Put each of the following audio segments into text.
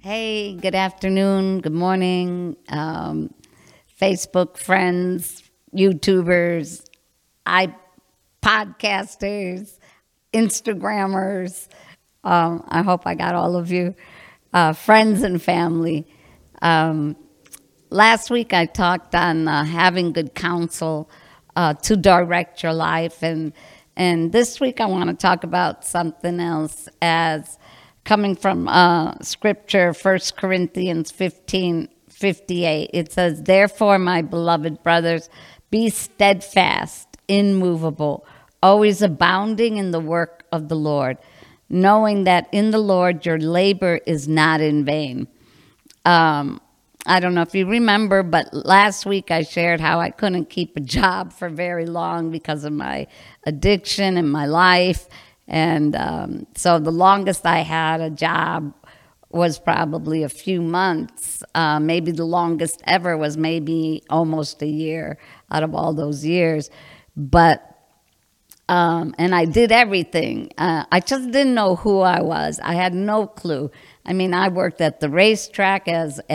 Hey, good afternoon, good morning, Facebook friends, YouTubers, I podcasters, Instagrammers. I hope I got all of you, friends and family. Um, Last week I talked on having good counsel to direct your life, and this week I want to talk about something else as coming from Scripture, 1 Corinthians 15:58. It says, "Therefore, my beloved brothers, be steadfast, immovable, always abounding in the work of the Lord, knowing that in the Lord your labor is not in vain." Um, I don't know if you remember, but last week I shared how I couldn't keep a job for very long because of my addiction in my life. And so the longest I had a job was probably a few months. Maybe the longest ever was maybe almost a year out of all those years. But and I did everything. I just didn't know who I was. I had no clue. I mean, I worked at the racetrack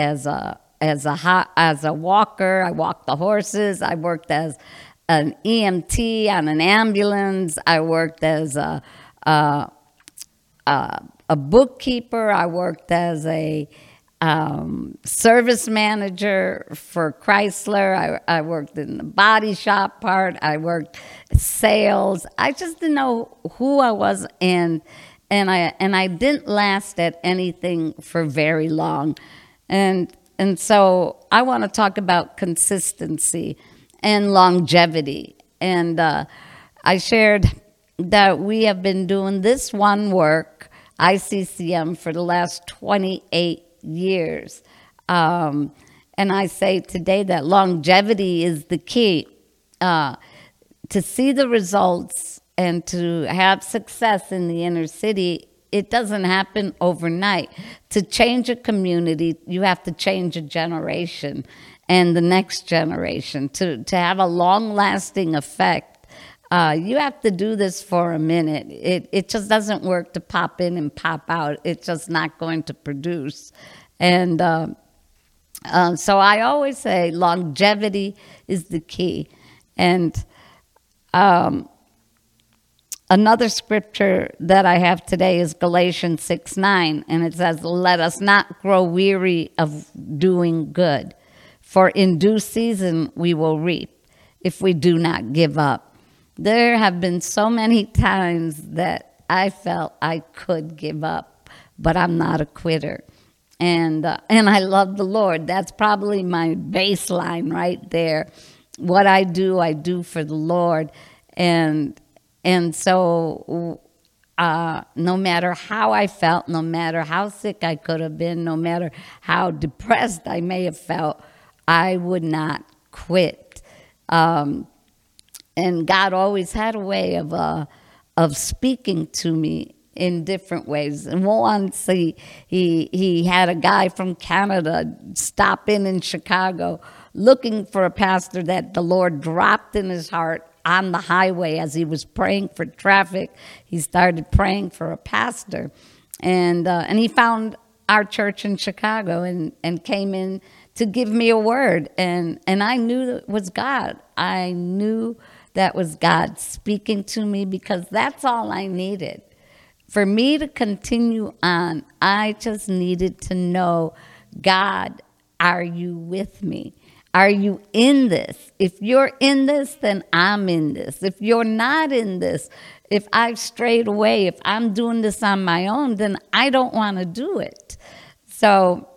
as a walker. I walked the horses. I worked as an EMT on an ambulance. I worked as a bookkeeper. I worked as a service manager for Chrysler. I worked in the body shop part. I worked sales. I just didn't know who I was, and I didn't last at anything for very long, and so I want to talk about consistency and longevity. And I shared that we have been doing this one work, ICCM, for the last 28 years. And I say today that longevity is the key. To see the results and to have success in the inner city, it doesn't happen overnight. To change a community, you have to change a generation and the next generation. To have a long-lasting effect, you have to do this for a minute. It just doesn't work to pop in and pop out. It's just not going to produce. And so I always say longevity is the key. And another scripture that I have today is Galatians 6:9, and it says, "Let us not grow weary of doing good, for in due season we will reap if we do not give up." There have been so many times that I felt I could give up, but I'm not a quitter. And I love the Lord. That's probably my baseline right there. What I do for the Lord. And so no matter how I felt, no matter how sick I could have been, no matter how depressed I may have felt, I would not quit. And God always had a way of speaking to me in different ways. And once he had a guy from Canada stop in Chicago looking for a pastor that the Lord dropped in his heart on the highway as he was praying for traffic. He started praying for a pastor, and he found our church in Chicago and came in to give me a word, and I knew it was God. I knew that was God speaking to me, because that's all I needed. For me to continue on, I just needed to know, God, are you with me? Are you in this? If you're in this, then I'm in this. If you're not in this, if I've strayed away, if I'm doing this on my own, then I don't want to do it. So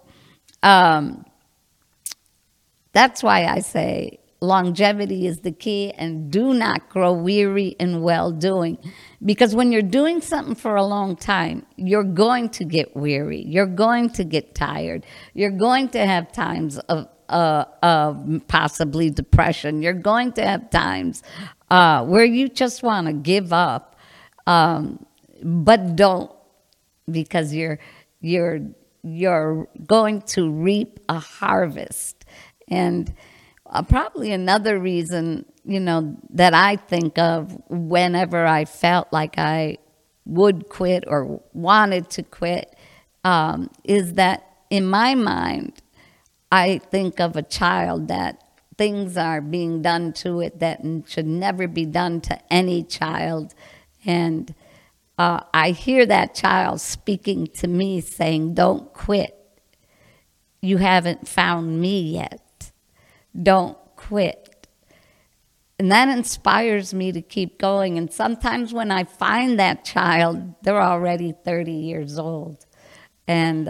that's why I say longevity is the key, and do not grow weary in well-doing. Because when you're doing something for a long time, you're going to get weary. You're going to get tired. You're going to have times of possibly depression. You're going to have times where you just want to give up, but don't, because you're going to reap a harvest. And probably another reason, that I think of whenever I felt like I would quit or wanted to quit, is that in my mind, I think of a child that things are being done to it that should never be done to any child. And I hear that child speaking to me saying, don't quit. You haven't found me yet. Don't quit. And that inspires me to keep going. And sometimes when I find that child, they're already 30 years old and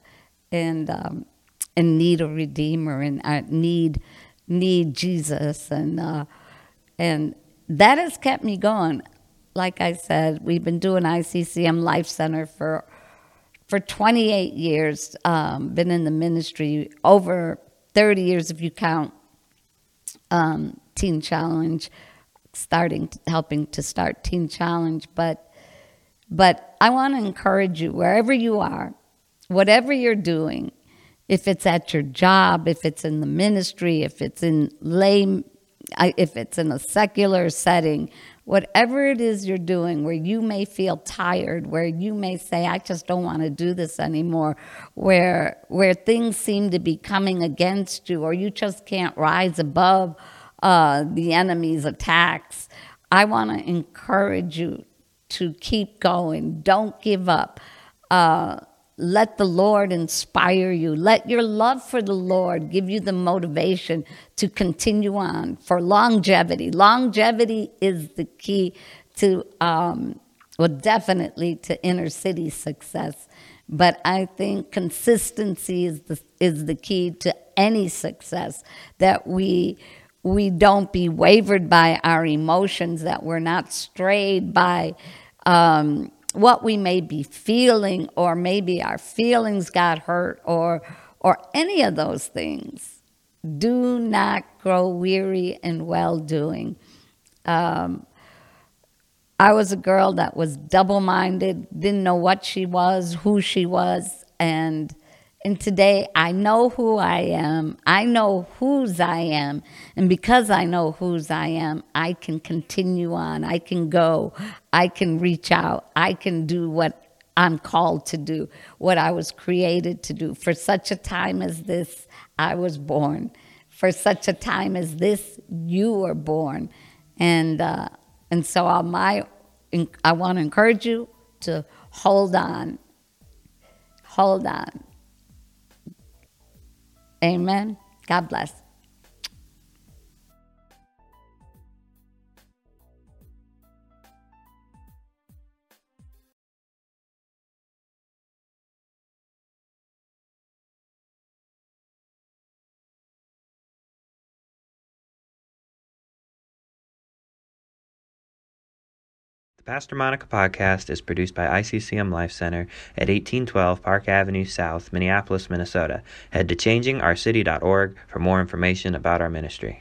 need a redeemer and need Jesus. And that has kept me going. Like I said, we've been doing ICCM Life Center for 28 years, been in the ministry over 30 years if you count Teen Challenge, helping to start Teen Challenge. But I want to encourage you, wherever you are, whatever you're doing, if it's at your job, if it's in the ministry, if it's in a secular setting, whatever it is you're doing, where you may feel tired, where you may say, I just don't want to do this anymore, where things seem to be coming against you, or you just can't rise above the enemy's attacks, I want to encourage you to keep going. Don't give up. Let the Lord inspire you. Let your love for the Lord give you the motivation to continue on for longevity. Longevity is the key to, definitely to inner city success. But I think consistency is the key to any success, that we don't be wavered by our emotions, that we're not strayed by what we may be feeling, or maybe our feelings got hurt, or any of those things. Do not grow weary in well-doing. I was a girl that was double-minded, didn't know what she was, who she was, and today I know who I am. I know whose I am. And because I know whose I am, I can continue on. I can go. I can reach out. I can do what I'm called to do, what I was created to do. For such a time as this, I was born. For such a time as this, you were born. And so I want to encourage you to hold on. Hold on. Amen. God bless. The Pastor Monica podcast is produced by ICCM Life Center at 1812 Park Avenue South, Minneapolis, Minnesota. Head to changingourcity.org for more information about our ministry.